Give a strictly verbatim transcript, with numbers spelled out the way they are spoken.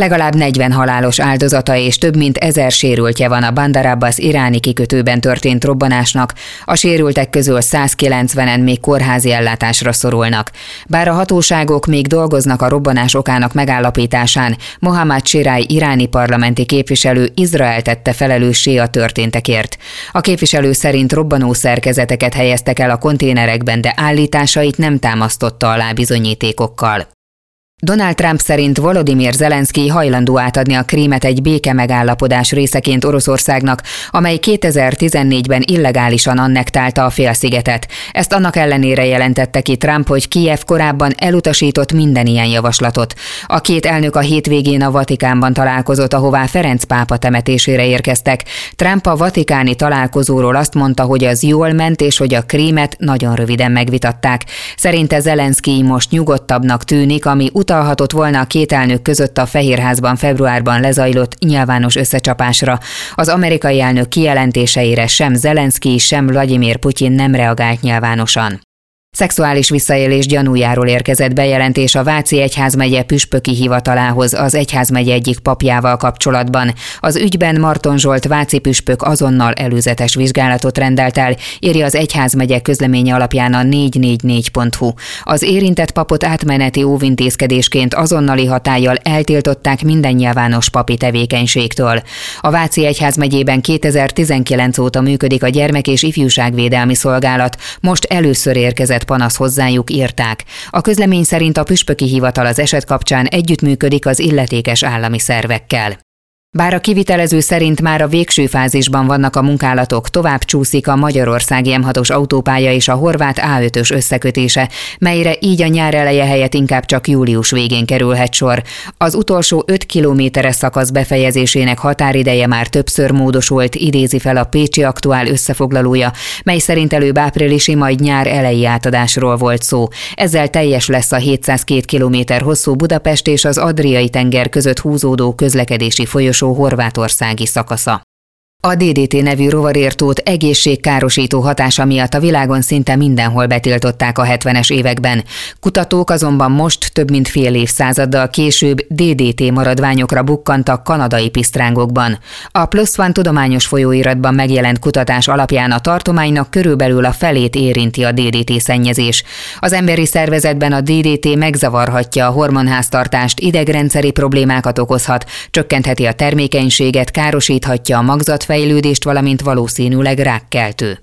Legalább negyven halálos áldozata és több mint ezer sérültje van a Bandar Abbas iráni kikötőben történt robbanásnak, a sérültek közül százkilencvenen még kórházi ellátásra szorulnak. Bár a hatóságok még dolgoznak a robbanás okának megállapításán, Mohammad Shirai iráni parlamenti képviselő Izraelt tette felelőssé a történtekért. A képviselő szerint robbanó szerkezeteket helyeztek el a konténerekben, de állításait nem támasztotta alá bizonyítékokkal. Donald Trump szerint Volodymyr Zelenszkij hajlandó átadni a Krímet egy békemegállapodás részeként Oroszországnak, amely kétezer-tizennégyben illegálisan annektálta a félszigetet. Ezt annak ellenére jelentette ki Trump, hogy Kijev korábban elutasított minden ilyen javaslatot. A két elnök a hétvégén a Vatikánban találkozott, ahová Ferenc pápa temetésére érkeztek. Trump a vatikáni találkozóról azt mondta, hogy az jól ment, és hogy a Krímet nagyon röviden megvitatták. Szerinte Zelenszkij most nyugodtabbnak tűnik, ami utalhatott volna a két elnök között a Fehérházban februárban lezajlott nyilvános összecsapásra. Az amerikai elnök kijelentéseire sem Zelenszkij, sem Vladimir Putyin nem reagált nyilvánosan. Szexuális visszaélés gyanújáról érkezett bejelentés a Váci egyházmegye püspöki hivatalához az egyházmegye egyik papjával kapcsolatban. Az ügyben Marton Zsolt váci püspök azonnal előzetes vizsgálatot rendelt el, írja az egyházmegye közleménye alapján a négy négy négy pont hu. Az érintett papot átmeneti óvintézkedésként azonnali hatállyal eltiltották minden nyilvános papi tevékenységtől. A Váci egyházmegyében kétezer-tizenkilenc óta működik a gyermek- és ifjúságvédelmi szolgálat, most először érkezett panasz hozzájuk, írták. A közlemény szerint a püspöki hivatal az eset kapcsán együttműködik az illetékes állami szervekkel. Bár a kivitelező szerint már a végső fázisban vannak a munkálatok, tovább csúszik a magyarországi em hatos autópálya és a horvát á ötös összekötése, melyre így a nyár eleje helyett inkább csak július végén kerülhet sor. Az utolsó öt kilométeres szakasz befejezésének határideje már többször módosult, idézi fel a Pécsi Aktuál összefoglalója, mely szerint előbb áprilisi, majd nyár elejé átadásról volt szó. Ezzel teljes lesz a hétszázkettő kilométer hosszú Budapest és az Adriai-tenger között húzódó közlekedési folyosó horvátországi szakasza. A dé dé té nevű rovarírtót egészségkárosító hatása miatt a világon szinte mindenhol betiltották a hetvenes években. Kutatók azonban most, több mint fél évszázaddal később dé dé té maradványokra bukkantak kanadai pisztrángokban. A PLOS ONE tudományos folyóiratban megjelent kutatás alapján a tartománynak körülbelül a felét érinti a dé dé té szennyezés. Az emberi szervezetben a dé dé té megzavarhatja a hormonháztartást, idegrendszeri problémákat okozhat, csökkentheti a termékenységet, károsíthatja a magzat fejlődést, valamint valószínűleg rákkeltő.